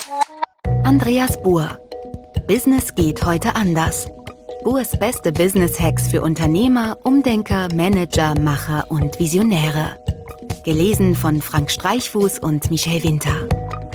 Andreas Buhr. Business geht heute anders. Buhrs beste Business-Hacks für Unternehmer, Umdenker, Manager, Macher und Visionäre. Gelesen von Frank Streichfuß und Michel Winter.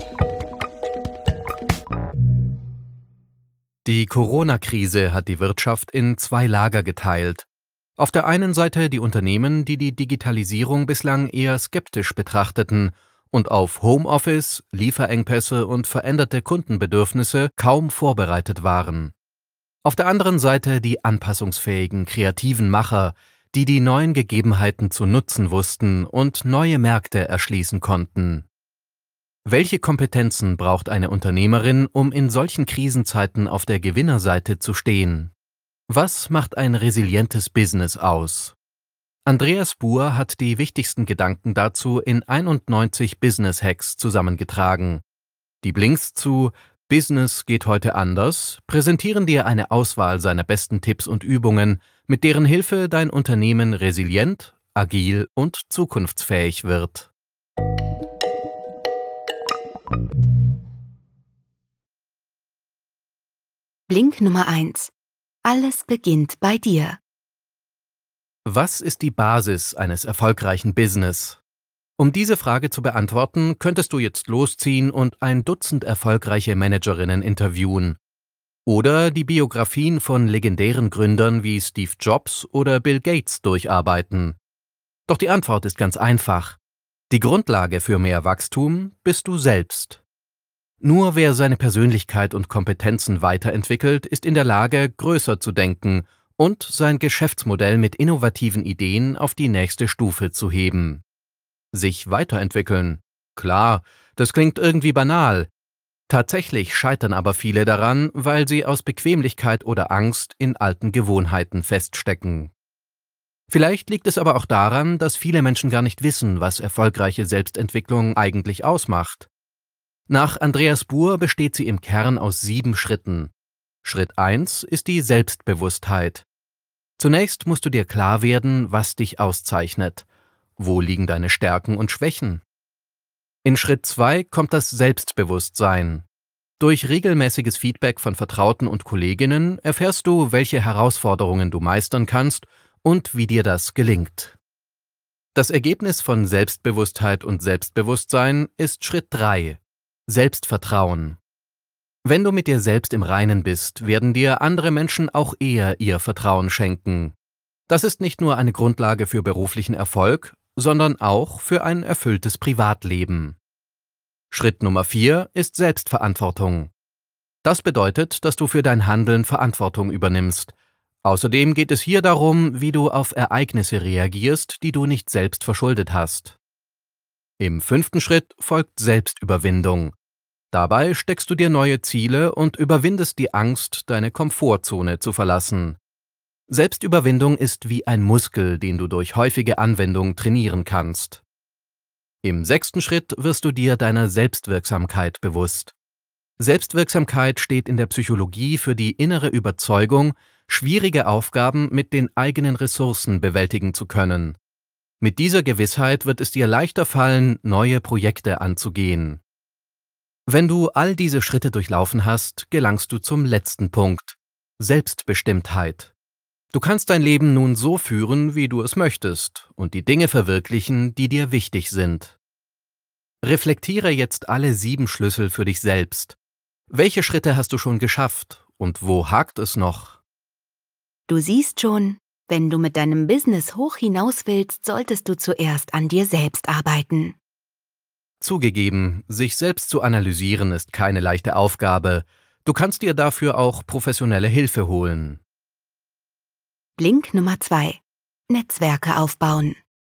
Die Corona-Krise hat die Wirtschaft in zwei Lager geteilt. Auf der einen Seite die Unternehmen, die die Digitalisierung bislang eher skeptisch betrachteten und auf Homeoffice, Lieferengpässe und veränderte Kundenbedürfnisse kaum vorbereitet waren. Auf der anderen Seite die anpassungsfähigen, kreativen Macher, die die neuen Gegebenheiten zu nutzen wussten und neue Märkte erschließen konnten. Welche Kompetenzen braucht eine Unternehmerin, um in solchen Krisenzeiten auf der Gewinnerseite zu stehen? Was macht ein resilientes Business aus? Andreas Buhr hat die wichtigsten Gedanken dazu in 91 Business Hacks zusammengetragen. Die Blinks zu Business geht heute anders präsentieren dir eine Auswahl seiner besten Tipps und Übungen, mit deren Hilfe dein Unternehmen resilient, agil und zukunftsfähig wird. Blink Nummer 1. Alles beginnt bei dir. Was ist die Basis eines erfolgreichen Business? Um diese Frage zu beantworten, könntest du jetzt losziehen und ein Dutzend erfolgreiche Managerinnen interviewen. Oder die Biografien von legendären Gründern wie Steve Jobs oder Bill Gates durcharbeiten. Doch die Antwort ist ganz einfach. Die Grundlage für mehr Wachstum bist du selbst. Nur wer seine Persönlichkeit und Kompetenzen weiterentwickelt, ist in der Lage, größer zu denken und sein Geschäftsmodell mit innovativen Ideen auf die nächste Stufe zu heben. Sich weiterentwickeln. Klar, das klingt irgendwie banal. Tatsächlich scheitern aber viele daran, weil sie aus Bequemlichkeit oder Angst in alten Gewohnheiten feststecken. Vielleicht liegt es aber auch daran, dass viele Menschen gar nicht wissen, was erfolgreiche Selbstentwicklung eigentlich ausmacht. Nach Andreas Buhr besteht sie im Kern aus 7 Schritten. Schritt 1 ist die Selbstbewusstheit. Zunächst musst du dir klar werden, was dich auszeichnet. Wo liegen deine Stärken und Schwächen? In Schritt 2 kommt das Selbstbewusstsein. Durch regelmäßiges Feedback von Vertrauten und Kolleginnen erfährst du, welche Herausforderungen du meistern kannst und wie dir das gelingt. Das Ergebnis von Selbstbewusstheit und Selbstbewusstsein ist Schritt 3: Selbstvertrauen. Wenn du mit dir selbst im Reinen bist, werden dir andere Menschen auch eher ihr Vertrauen schenken. Das ist nicht nur eine Grundlage für beruflichen Erfolg, sondern auch für ein erfülltes Privatleben. Schritt Nummer 4 ist Selbstverantwortung. Das bedeutet, dass du für dein Handeln Verantwortung übernimmst. Außerdem geht es hier darum, wie du auf Ereignisse reagierst, die du nicht selbst verschuldet hast. Im 5. Schritt folgt Selbstüberwindung. Dabei steckst du dir neue Ziele und überwindest die Angst, deine Komfortzone zu verlassen. Selbstüberwindung ist wie ein Muskel, den du durch häufige Anwendung trainieren kannst. Im 6. Schritt wirst du dir deiner Selbstwirksamkeit bewusst. Selbstwirksamkeit steht in der Psychologie für die innere Überzeugung, schwierige Aufgaben mit den eigenen Ressourcen bewältigen zu können. Mit dieser Gewissheit wird es dir leichter fallen, neue Projekte anzugehen. Wenn du all diese Schritte durchlaufen hast, gelangst du zum letzten Punkt: Selbstbestimmtheit. Du kannst dein Leben nun so führen, wie du es möchtest, und die Dinge verwirklichen, die dir wichtig sind. Reflektiere jetzt alle 7 Schlüssel für dich selbst. Welche Schritte hast du schon geschafft und wo hakt es noch? Du siehst schon, wenn du mit deinem Business hoch hinaus willst, solltest du zuerst an dir selbst arbeiten. Zugegeben, sich selbst zu analysieren ist keine leichte Aufgabe. Du kannst dir dafür auch professionelle Hilfe holen. Blink Nummer 2. Netzwerke aufbauen.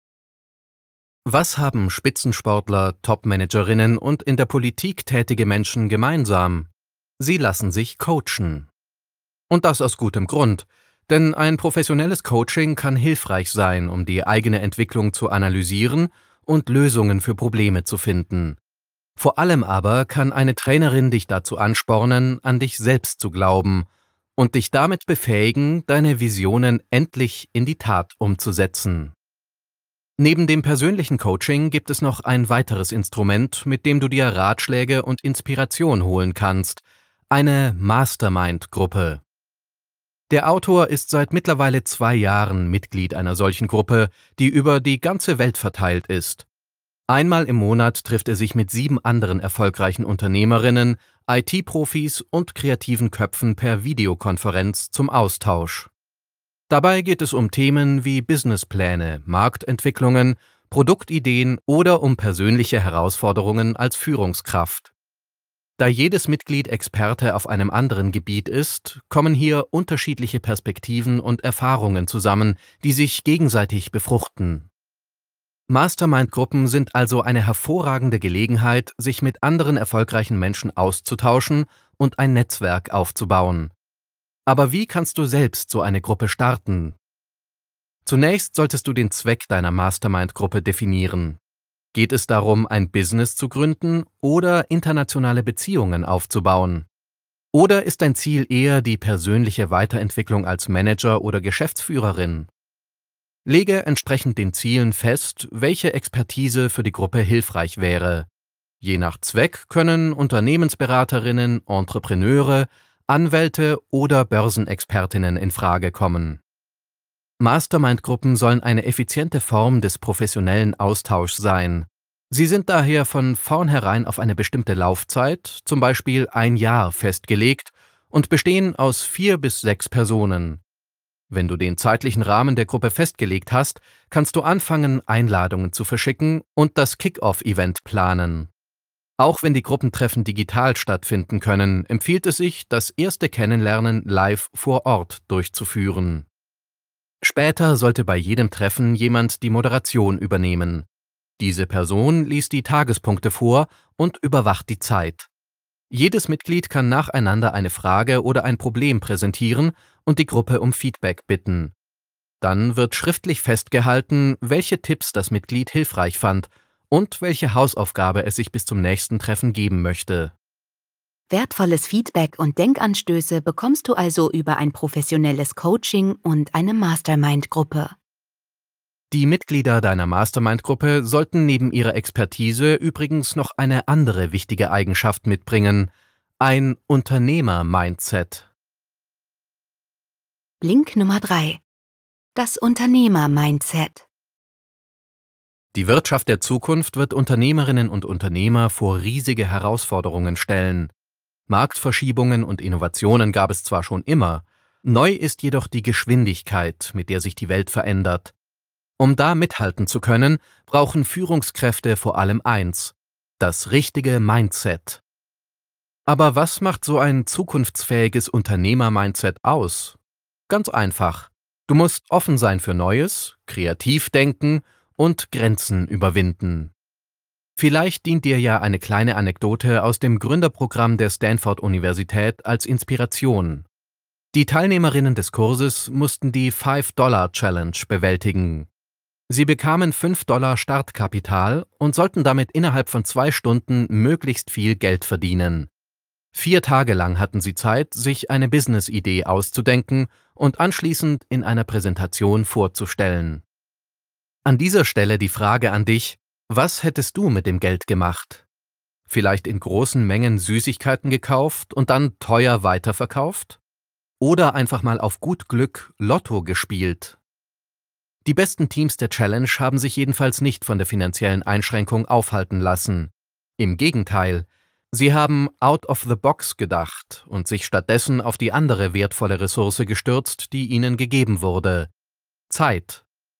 Was haben Spitzensportler, Top-Managerinnen und in der Politik tätige Menschen gemeinsam? Sie lassen sich coachen. Und das aus gutem Grund, denn ein professionelles Coaching kann hilfreich sein, um die eigene Entwicklung zu analysieren und Lösungen für Probleme zu finden. Vor allem aber kann eine Trainerin dich dazu anspornen, an dich selbst zu glauben und dich damit befähigen, deine Visionen endlich in die Tat umzusetzen. Neben dem persönlichen Coaching gibt es noch ein weiteres Instrument, mit dem du dir Ratschläge und Inspiration holen kannst: eine Mastermind-Gruppe. Der Autor ist seit mittlerweile 2 Jahren Mitglied einer solchen Gruppe, die über die ganze Welt verteilt ist. Einmal im Monat trifft er sich mit 7 anderen erfolgreichen Unternehmerinnen, IT-Profis und kreativen Köpfen per Videokonferenz zum Austausch. Dabei geht es um Themen wie Businesspläne, Marktentwicklungen, Produktideen oder um persönliche Herausforderungen als Führungskraft. Da jedes Mitglied Experte auf einem anderen Gebiet ist, kommen hier unterschiedliche Perspektiven und Erfahrungen zusammen, die sich gegenseitig befruchten. Mastermind-Gruppen sind also eine hervorragende Gelegenheit, sich mit anderen erfolgreichen Menschen auszutauschen und ein Netzwerk aufzubauen. Aber wie kannst du selbst so eine Gruppe starten? Zunächst solltest du den Zweck deiner Mastermind-Gruppe definieren. Geht es darum, ein Business zu gründen oder internationale Beziehungen aufzubauen? Oder ist dein Ziel eher die persönliche Weiterentwicklung als Manager oder Geschäftsführerin? Lege entsprechend den Zielen fest, welche Expertise für die Gruppe hilfreich wäre. Je nach Zweck können Unternehmensberaterinnen, Entrepreneure, Anwälte oder Börsenexpertinnen in Frage kommen. Mastermind-Gruppen sollen eine effiziente Form des professionellen Austauschs sein. Sie sind daher von vornherein auf eine bestimmte Laufzeit, zum Beispiel ein Jahr, festgelegt und bestehen aus 4 bis 6 Personen. Wenn du den zeitlichen Rahmen der Gruppe festgelegt hast, kannst du anfangen, Einladungen zu verschicken und das Kick-Off-Event planen. Auch wenn die Gruppentreffen digital stattfinden können, empfiehlt es sich, das erste Kennenlernen live vor Ort durchzuführen. Später sollte bei jedem Treffen jemand die Moderation übernehmen. Diese Person liest die Tagespunkte vor und überwacht die Zeit. Jedes Mitglied kann nacheinander eine Frage oder ein Problem präsentieren und die Gruppe um Feedback bitten. Dann wird schriftlich festgehalten, welche Tipps das Mitglied hilfreich fand und welche Hausaufgabe es sich bis zum nächsten Treffen geben möchte. Wertvolles Feedback und Denkanstöße bekommst du also über ein professionelles Coaching und eine Mastermind-Gruppe. Die Mitglieder deiner Mastermind-Gruppe sollten neben ihrer Expertise übrigens noch eine andere wichtige Eigenschaft mitbringen: ein Unternehmer-Mindset. Link Nummer 3. Das Unternehmer-Mindset. Die Wirtschaft der Zukunft wird Unternehmerinnen und Unternehmer vor riesige Herausforderungen stellen. Marktverschiebungen und Innovationen gab es zwar schon immer, neu ist jedoch die Geschwindigkeit, mit der sich die Welt verändert. Um da mithalten zu können, brauchen Führungskräfte vor allem eins: das richtige Mindset. Aber was macht so ein zukunftsfähiges Unternehmer-Mindset aus? Ganz einfach. Du musst offen sein für Neues, kreativ denken und Grenzen überwinden. Vielleicht dient dir ja eine kleine Anekdote aus dem Gründerprogramm der Stanford-Universität als Inspiration. Die Teilnehmerinnen des Kurses mussten die $5-Challenge bewältigen. Sie bekamen $5 Startkapital und sollten damit innerhalb von 2 Stunden möglichst viel Geld verdienen. 4 Tage lang hatten sie Zeit, sich eine Business-Idee auszudenken und anschließend in einer Präsentation vorzustellen. An dieser Stelle die Frage an dich: Was hättest du mit dem Geld gemacht? Vielleicht in großen Mengen Süßigkeiten gekauft und dann teuer weiterverkauft? Oder einfach mal auf gut Glück Lotto gespielt? Die besten Teams der Challenge haben sich jedenfalls nicht von der finanziellen Einschränkung aufhalten lassen. Im Gegenteil, sie haben out of the box gedacht und sich stattdessen auf die andere wertvolle Ressource gestürzt, die ihnen gegeben wurde: Zeit.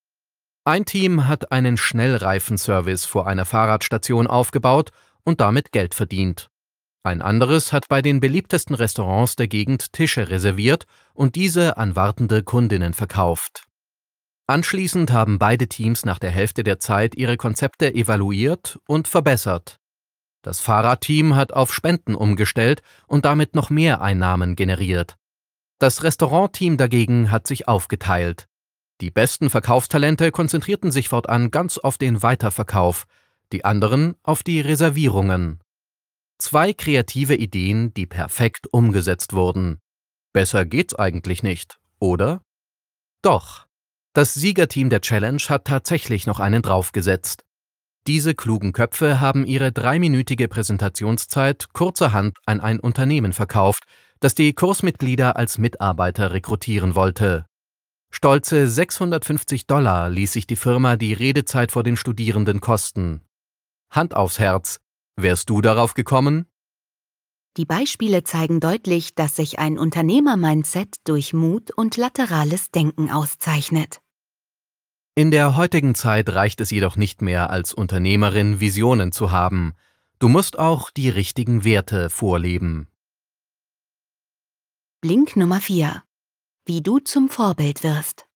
Ein Team hat einen Schnellreifenservice vor einer Fahrradstation aufgebaut und damit Geld verdient. Ein anderes hat bei den beliebtesten Restaurants der Gegend Tische reserviert und diese an wartende Kundinnen verkauft. Anschließend haben beide Teams nach der Hälfte der Zeit ihre Konzepte evaluiert und verbessert. Das Fahrradteam hat auf Spenden umgestellt und damit noch mehr Einnahmen generiert. Das Restaurantteam dagegen hat sich aufgeteilt. Die besten Verkaufstalente konzentrierten sich fortan ganz auf den Weiterverkauf, die anderen auf die Reservierungen. 2 kreative Ideen, die perfekt umgesetzt wurden. Besser geht's eigentlich nicht, oder? Doch. Das Siegerteam der Challenge hat tatsächlich noch einen draufgesetzt. Diese klugen Köpfe haben ihre 3-minütige Präsentationszeit kurzerhand an ein Unternehmen verkauft, das die Kursmitglieder als Mitarbeiter rekrutieren wollte. Stolze $650 ließ sich die Firma die Redezeit vor den Studierenden kosten. Hand aufs Herz, wärst du darauf gekommen? Die Beispiele zeigen deutlich, dass sich ein Unternehmer-Mindset durch Mut und laterales Denken auszeichnet. In der heutigen Zeit reicht es jedoch nicht mehr, als Unternehmerin Visionen zu haben. Du musst auch die richtigen Werte vorleben. Blink Nummer 4. Wie du zum Vorbild wirst.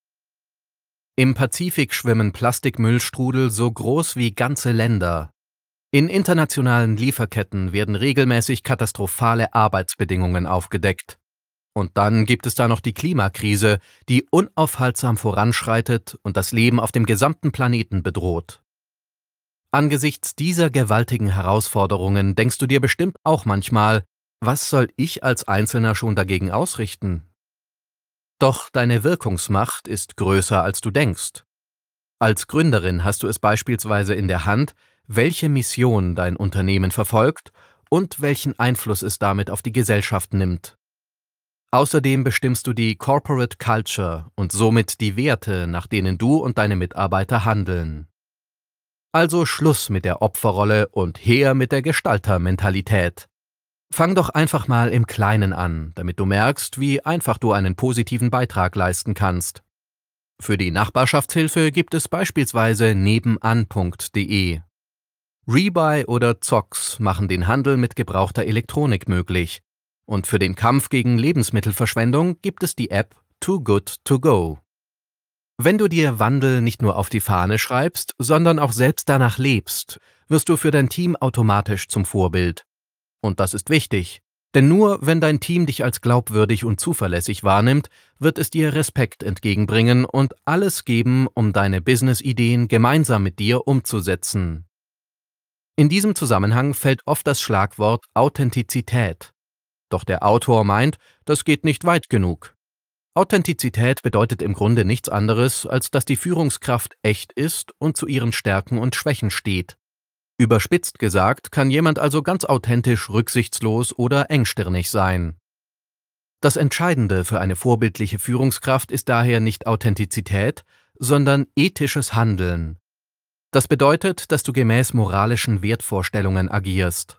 Im Pazifik schwimmen Plastikmüllstrudel so groß wie ganze Länder. In internationalen Lieferketten werden regelmäßig katastrophale Arbeitsbedingungen aufgedeckt. Und dann gibt es da noch die Klimakrise, die unaufhaltsam voranschreitet und das Leben auf dem gesamten Planeten bedroht. Angesichts dieser gewaltigen Herausforderungen denkst du dir bestimmt auch manchmal, was soll ich als Einzelner schon dagegen ausrichten? Doch deine Wirkungsmacht ist größer, als du denkst. Als Gründerin hast du es beispielsweise in der Hand, welche Mission dein Unternehmen verfolgt und welchen Einfluss es damit auf die Gesellschaft nimmt. Außerdem bestimmst du die Corporate Culture und somit die Werte, nach denen du und deine Mitarbeiter handeln. Also Schluss mit der Opferrolle und her mit der Gestaltermentalität. Fang doch einfach mal im Kleinen an, damit du merkst, wie einfach du einen positiven Beitrag leisten kannst. Für die Nachbarschaftshilfe gibt es beispielsweise nebenan.de. Rebuy oder Zox machen den Handel mit gebrauchter Elektronik möglich. Und für den Kampf gegen Lebensmittelverschwendung gibt es die App Too Good To Go. Wenn du dir Wandel nicht nur auf die Fahne schreibst, sondern auch selbst danach lebst, wirst du für dein Team automatisch zum Vorbild. Und das ist wichtig, denn nur wenn dein Team dich als glaubwürdig und zuverlässig wahrnimmt, wird es dir Respekt entgegenbringen und alles geben, um deine Business-Ideen gemeinsam mit dir umzusetzen. In diesem Zusammenhang fällt oft das Schlagwort Authentizität. Doch der Autor meint, das geht nicht weit genug. Authentizität bedeutet im Grunde nichts anderes, als dass die Führungskraft echt ist und zu ihren Stärken und Schwächen steht. Überspitzt gesagt kann jemand also ganz authentisch rücksichtslos oder engstirnig sein. Das Entscheidende für eine vorbildliche Führungskraft ist daher nicht Authentizität, sondern ethisches Handeln. Das bedeutet, dass du gemäß moralischen Wertvorstellungen agierst.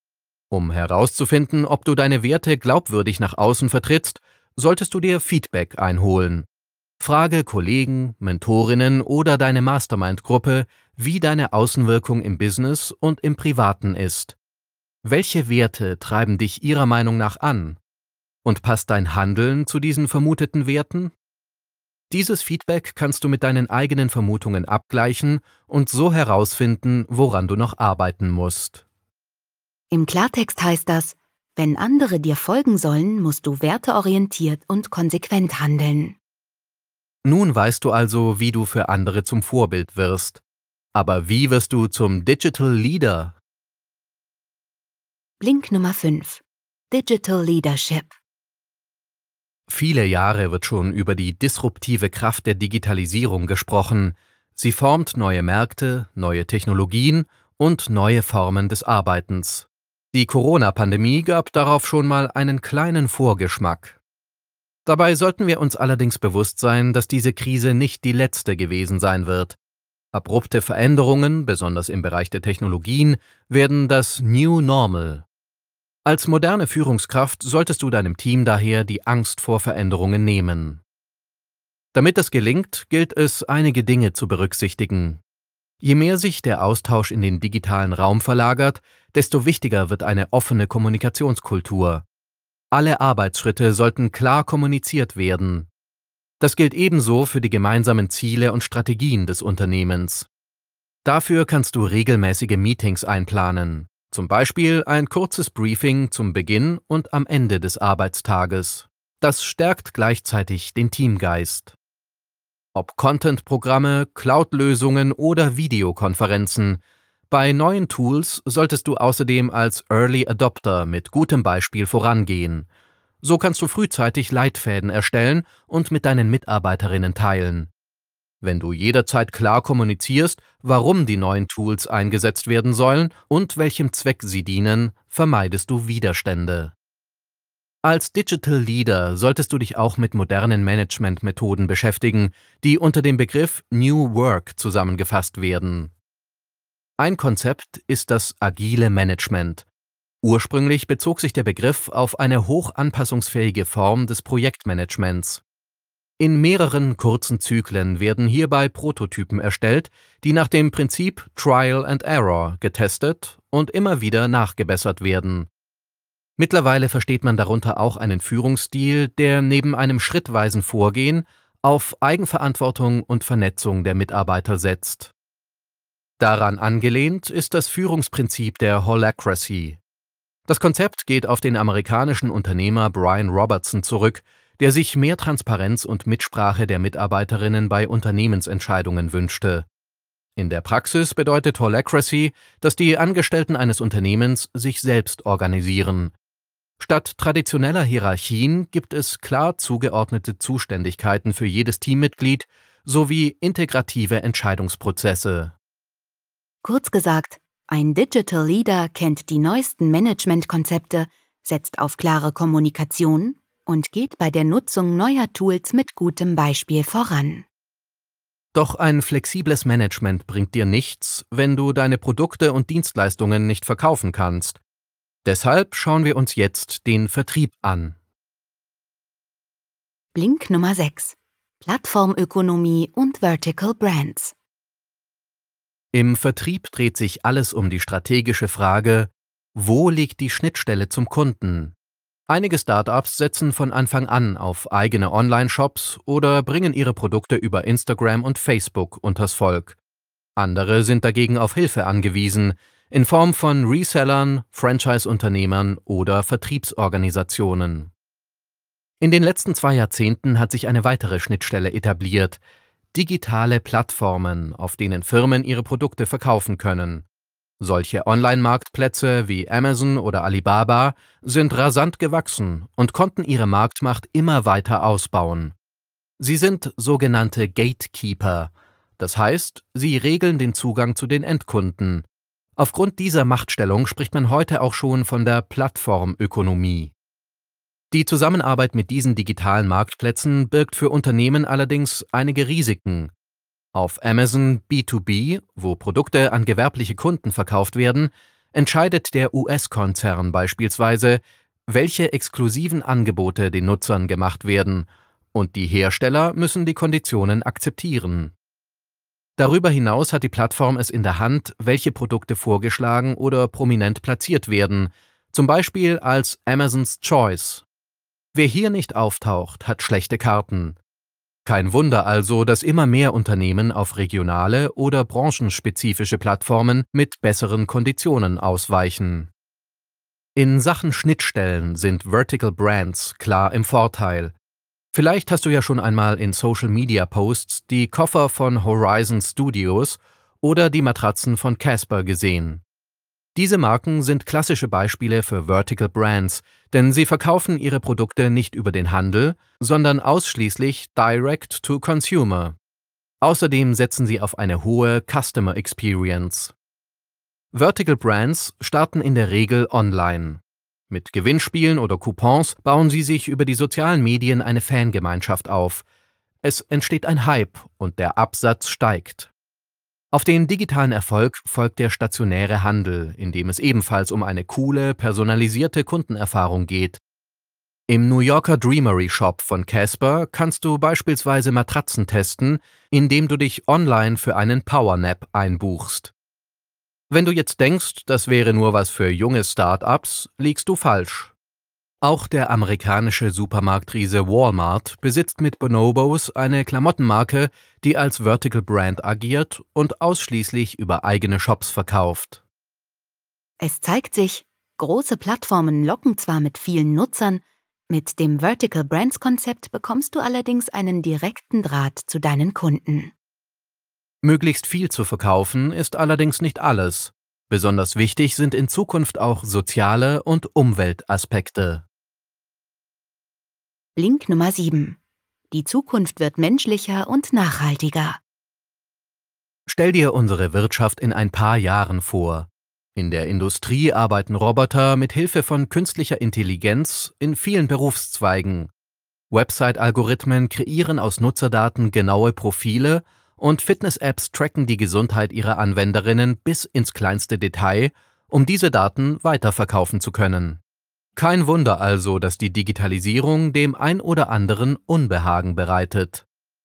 Um herauszufinden, ob du deine Werte glaubwürdig nach außen vertrittst, solltest du dir Feedback einholen. Frage Kollegen, Mentorinnen oder deine Mastermind-Gruppe, wie deine Außenwirkung im Business und im Privaten ist. Welche Werte treiben dich ihrer Meinung nach an? Und passt dein Handeln zu diesen vermuteten Werten? Dieses Feedback kannst du mit deinen eigenen Vermutungen abgleichen und so herausfinden, woran du noch arbeiten musst. Im Klartext heißt das, wenn andere dir folgen sollen, musst du werteorientiert und konsequent handeln. Nun weißt du also, wie du für andere zum Vorbild wirst. Aber wie wirst du zum Digital Leader? Blink Nummer 5. Digital Leadership. Viele Jahre wird schon über die disruptive Kraft der Digitalisierung gesprochen. Sie formt neue Märkte, neue Technologien und neue Formen des Arbeitens. Die Corona-Pandemie gab darauf schon mal einen kleinen Vorgeschmack. Dabei sollten wir uns allerdings bewusst sein, dass diese Krise nicht die letzte gewesen sein wird. Abrupte Veränderungen, besonders im Bereich der Technologien, werden das New Normal. Als moderne Führungskraft solltest du deinem Team daher die Angst vor Veränderungen nehmen. Damit das gelingt, gilt es, einige Dinge zu berücksichtigen. Je mehr sich der Austausch in den digitalen Raum verlagert, desto wichtiger wird eine offene Kommunikationskultur. Alle Arbeitsschritte sollten klar kommuniziert werden. Das gilt ebenso für die gemeinsamen Ziele und Strategien des Unternehmens. Dafür kannst du regelmäßige Meetings einplanen, zum Beispiel ein kurzes Briefing zum Beginn und am Ende des Arbeitstages. Das stärkt gleichzeitig den Teamgeist. Ob Content-Programme, Cloud-Lösungen oder Videokonferenzen, bei neuen Tools solltest du außerdem als Early Adopter mit gutem Beispiel vorangehen. So kannst du frühzeitig Leitfäden erstellen und mit deinen Mitarbeiterinnen teilen. Wenn du jederzeit klar kommunizierst, warum die neuen Tools eingesetzt werden sollen und welchem Zweck sie dienen, vermeidest du Widerstände. Als Digital Leader solltest du dich auch mit modernen Managementmethoden beschäftigen, die unter dem Begriff New Work zusammengefasst werden. Ein Konzept ist das agile Management. Ursprünglich bezog sich der Begriff auf eine hoch anpassungsfähige Form des Projektmanagements. In mehreren kurzen Zyklen werden hierbei Prototypen erstellt, die nach dem Prinzip Trial and Error getestet und immer wieder nachgebessert werden. Mittlerweile versteht man darunter auch einen Führungsstil, der neben einem schrittweisen Vorgehen auf Eigenverantwortung und Vernetzung der Mitarbeiter setzt. Daran angelehnt ist das Führungsprinzip der Holacracy. Das Konzept geht auf den amerikanischen Unternehmer Brian Robertson zurück, der sich mehr Transparenz und Mitsprache der Mitarbeiterinnen bei Unternehmensentscheidungen wünschte. In der Praxis bedeutet Holacracy, dass die Angestellten eines Unternehmens sich selbst organisieren. Statt traditioneller Hierarchien gibt es klar zugeordnete Zuständigkeiten für jedes Teammitglied sowie integrative Entscheidungsprozesse. Kurz gesagt, ein Digital Leader kennt die neuesten Managementkonzepte, setzt auf klare Kommunikation und geht bei der Nutzung neuer Tools mit gutem Beispiel voran. Doch ein flexibles Management bringt dir nichts, wenn du deine Produkte und Dienstleistungen nicht verkaufen kannst. Deshalb schauen wir uns jetzt den Vertrieb an. Blink Nummer 6. Plattformökonomie und Vertical Brands. Im Vertrieb dreht sich alles um die strategische Frage: Wo liegt die Schnittstelle zum Kunden? Einige Startups setzen von Anfang an auf eigene Online-Shops oder bringen ihre Produkte über Instagram und Facebook unters Volk. Andere sind dagegen auf Hilfe angewiesen, in Form von Resellern, Franchise-Unternehmern oder Vertriebsorganisationen. In den letzten 2 Jahrzehnten hat sich eine weitere Schnittstelle etabliert: digitale Plattformen, auf denen Firmen ihre Produkte verkaufen können. Solche Online-Marktplätze wie Amazon oder Alibaba sind rasant gewachsen und konnten ihre Marktmacht immer weiter ausbauen. Sie sind sogenannte Gatekeeper, das heißt, sie regeln den Zugang zu den Endkunden. Aufgrund dieser Machtstellung spricht man heute auch schon von der Plattformökonomie. Die Zusammenarbeit mit diesen digitalen Marktplätzen birgt für Unternehmen allerdings einige Risiken. Auf Amazon B2B, wo Produkte an gewerbliche Kunden verkauft werden, entscheidet der US-Konzern beispielsweise, welche exklusiven Angebote den Nutzern gemacht werden, und die Hersteller müssen die Konditionen akzeptieren. Darüber hinaus hat die Plattform es in der Hand, welche Produkte vorgeschlagen oder prominent platziert werden, zum Beispiel als Amazon's Choice. Wer hier nicht auftaucht, hat schlechte Karten. Kein Wunder also, dass immer mehr Unternehmen auf regionale oder branchenspezifische Plattformen mit besseren Konditionen ausweichen. In Sachen Schnittstellen sind Vertical Brands klar im Vorteil. Vielleicht hast du ja schon einmal in Social-Media-Posts die Koffer von Horizon Studios oder die Matratzen von Casper gesehen. Diese Marken sind klassische Beispiele für Vertical Brands, denn sie verkaufen ihre Produkte nicht über den Handel, sondern ausschließlich Direct to Consumer. Außerdem setzen sie auf eine hohe Customer Experience. Vertical Brands starten in der Regel online. Mit Gewinnspielen oder Coupons bauen sie sich über die sozialen Medien eine Fangemeinschaft auf. Es entsteht ein Hype und der Absatz steigt. Auf den digitalen Erfolg folgt der stationäre Handel, in dem es ebenfalls um eine coole, personalisierte Kundenerfahrung geht. Im New Yorker Dreamery Shop von Casper kannst du beispielsweise Matratzen testen, indem du dich online für einen Powernap einbuchst. Wenn du jetzt denkst, das wäre nur was für junge Start-ups, liegst du falsch. Auch der amerikanische Supermarktriese Walmart besitzt mit Bonobos eine Klamottenmarke, die als Vertical Brand agiert und ausschließlich über eigene Shops verkauft. Es zeigt sich, große Plattformen locken zwar mit vielen Nutzern, mit dem Vertical Brands Konzept bekommst du allerdings einen direkten Draht zu deinen Kunden. Möglichst viel zu verkaufen ist allerdings nicht alles. Besonders wichtig sind in Zukunft auch soziale und Umweltaspekte. Link Nummer 7. Die Zukunft wird menschlicher und nachhaltiger. Stell dir unsere Wirtschaft in ein paar Jahren vor. In der Industrie arbeiten Roboter mit Hilfe von künstlicher Intelligenz in vielen Berufszweigen. Website-Algorithmen kreieren aus Nutzerdaten genaue Profile und Fitness-Apps tracken die Gesundheit ihrer Anwenderinnen bis ins kleinste Detail, um diese Daten weiterverkaufen zu können. Kein Wunder also, dass die Digitalisierung dem ein oder anderen Unbehagen bereitet.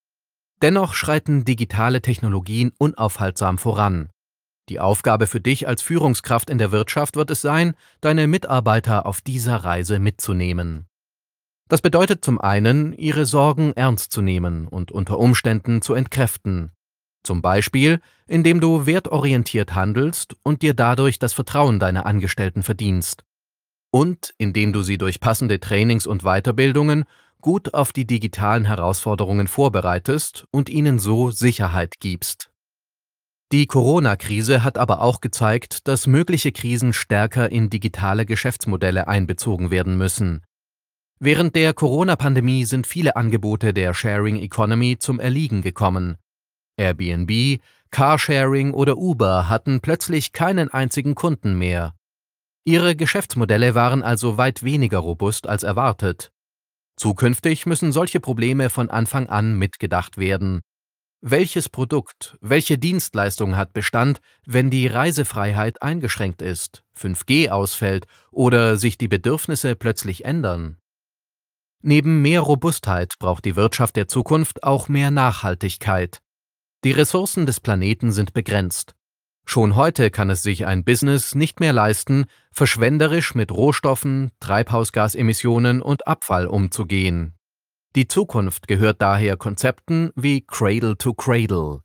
Dennoch schreiten digitale Technologien unaufhaltsam voran. Die Aufgabe für dich als Führungskraft in der Wirtschaft wird es sein, deine Mitarbeiter auf dieser Reise mitzunehmen. Das bedeutet zum einen, ihre Sorgen ernst zu nehmen und unter Umständen zu entkräften. Zum Beispiel, indem du wertorientiert handelst und dir dadurch das Vertrauen deiner Angestellten verdienst. Und indem du sie durch passende Trainings und Weiterbildungen gut auf die digitalen Herausforderungen vorbereitest und ihnen so Sicherheit gibst. Die Corona-Krise hat aber auch gezeigt, dass mögliche Krisen stärker in digitale Geschäftsmodelle einbezogen werden müssen. Während der Corona-Pandemie sind viele Angebote der Sharing Economy zum Erliegen gekommen. Airbnb, Carsharing oder Uber hatten plötzlich keinen einzigen Kunden mehr. Ihre Geschäftsmodelle waren also weit weniger robust als erwartet. Zukünftig müssen solche Probleme von Anfang an mitgedacht werden. Welches Produkt, welche Dienstleistung hat Bestand, wenn die Reisefreiheit eingeschränkt ist, 5G ausfällt oder sich die Bedürfnisse plötzlich ändern? Neben mehr Robustheit braucht die Wirtschaft der Zukunft auch mehr Nachhaltigkeit. Die Ressourcen des Planeten sind begrenzt. Schon heute kann es sich ein Business nicht mehr leisten, verschwenderisch mit Rohstoffen, Treibhausgasemissionen und Abfall umzugehen. Die Zukunft gehört daher Konzepten wie Cradle to Cradle.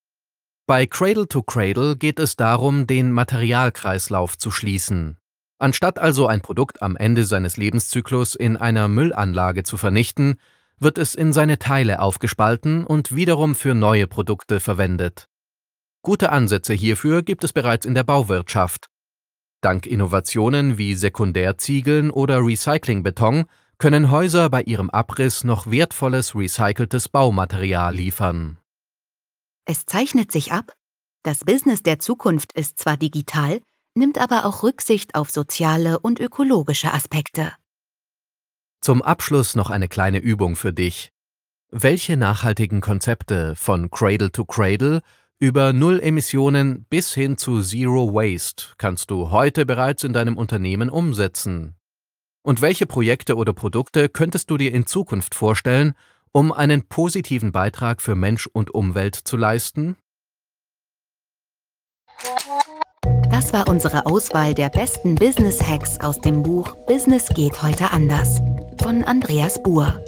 Bei Cradle to Cradle geht es darum, den Materialkreislauf zu schließen. Anstatt also ein Produkt am Ende seines Lebenszyklus in einer Müllanlage zu vernichten, wird es in seine Teile aufgespalten und wiederum für neue Produkte verwendet. Gute Ansätze hierfür gibt es bereits in der Bauwirtschaft. Dank Innovationen wie Sekundärziegeln oder Recyclingbeton können Häuser bei ihrem Abriss noch wertvolles recyceltes Baumaterial liefern. Es zeichnet sich ab, das Business der Zukunft ist zwar digital, nimmt aber auch Rücksicht auf soziale und ökologische Aspekte. Zum Abschluss noch eine kleine Übung für dich. Welche nachhaltigen Konzepte von Cradle to Cradle über Null Emissionen bis hin zu Zero Waste kannst du heute bereits in deinem Unternehmen umsetzen? Und welche Projekte oder Produkte könntest du dir in Zukunft vorstellen, um einen positiven Beitrag für Mensch und Umwelt zu leisten? Das war unsere Auswahl der besten Business-Hacks aus dem Buch Business geht heute anders von Andreas Buhr.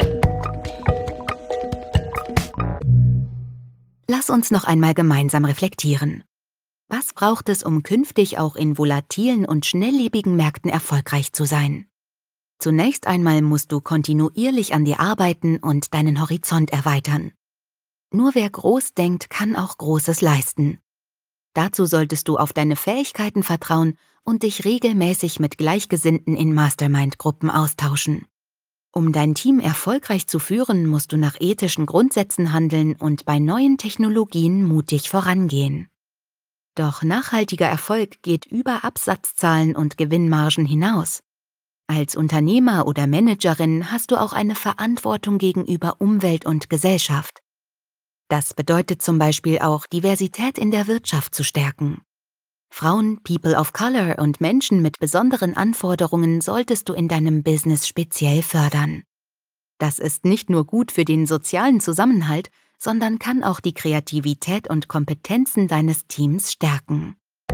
Lass uns noch einmal gemeinsam reflektieren. Was braucht es, um künftig auch in volatilen und schnelllebigen Märkten erfolgreich zu sein? Zunächst einmal musst du kontinuierlich an dir arbeiten und deinen Horizont erweitern. Nur wer groß denkt, kann auch Großes leisten. Dazu solltest du auf deine Fähigkeiten vertrauen und dich regelmäßig mit Gleichgesinnten in Mastermind-Gruppen austauschen. Um dein Team erfolgreich zu führen, musst du nach ethischen Grundsätzen handeln und bei neuen Technologien mutig vorangehen. Doch nachhaltiger Erfolg geht über Absatzzahlen und Gewinnmargen hinaus. Als Unternehmer oder Managerin hast du auch eine Verantwortung gegenüber Umwelt und Gesellschaft. Das bedeutet zum Beispiel auch, Diversität in der Wirtschaft zu stärken. Frauen, People of Color und Menschen mit besonderen Anforderungen solltest du in deinem Business speziell fördern. Das ist nicht nur gut für den sozialen Zusammenhalt, sondern kann auch die Kreativität und Kompetenzen deines Teams stärken.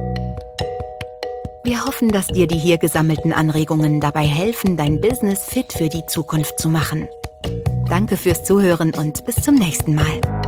Wir hoffen, dass dir die hier gesammelten Anregungen dabei helfen, dein Business fit für die Zukunft zu machen. Danke fürs Zuhören und bis zum nächsten Mal.